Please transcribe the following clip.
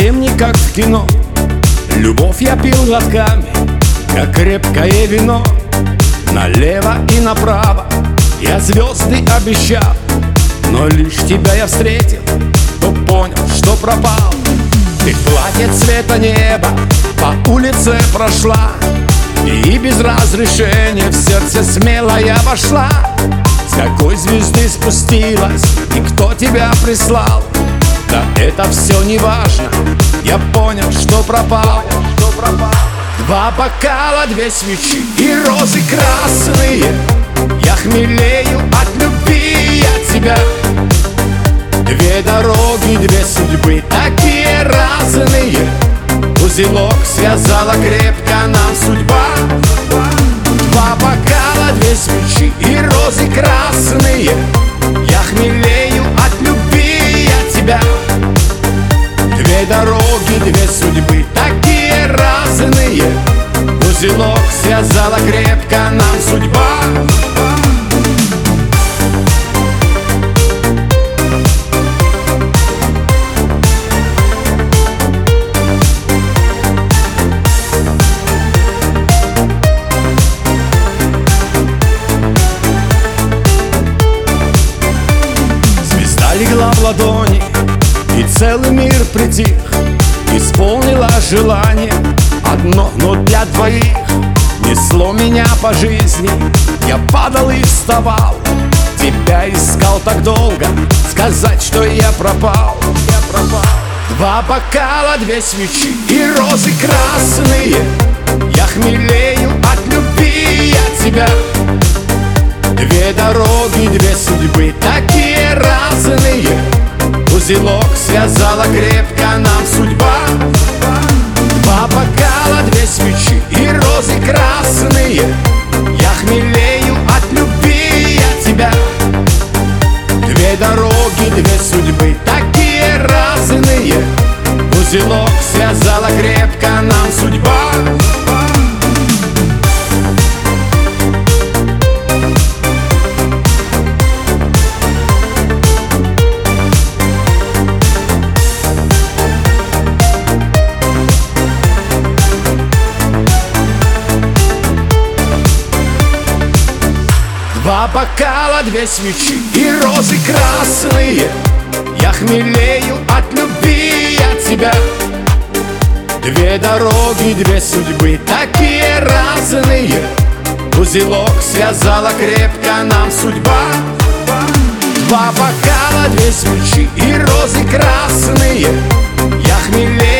совсем не как в кино. Любовь я пил глотками, как крепкое вино. Налево и направо я звезды обещал, но лишь тебя я встретил, то понял, что пропал. Ты в платье цвета неба по улице прошла, и без разрешения в сердце смело я вошла. С какой звезды спустилась и кто тебя прислал? Да это все не важно, я понял, что пропал. Два бокала, две свечи и розы красные. Я хмелею от любви от тебя. Две дороги, две судьбы, такие разные. Узелок связала крепко нам судьба. Два бокала, две свечи и розы красные. Я хмелею от любви от тебя. Две дороги, две судьбы, такие разные. Узелок связала крепко нам судьба. Звезда легла в ладони, и целый мир притих. Исполнила желание одно, но для двоих. Несло меня по жизни, я падал и вставал. Тебя искал так долго, сказать, что я пропал. Два бокала, две свечи и розы красные. Я хмелею от любви от тебя. Две дороги, две судьбы, такие разные. Узелок связала крепко нам судьба. Два бокала, две свечи и розы красные. Я хмелею от любви от тебя. Две дороги, две судьбы, такие разные. Узелок связала крепко нам судьба. Два бокала, две свечи и розы красные. Я хмелею от любви от тебя. Две дороги, две судьбы, такие разные. Узелок связала крепко нам судьба. Два бокала, две свечи и розы красные. Я хмелею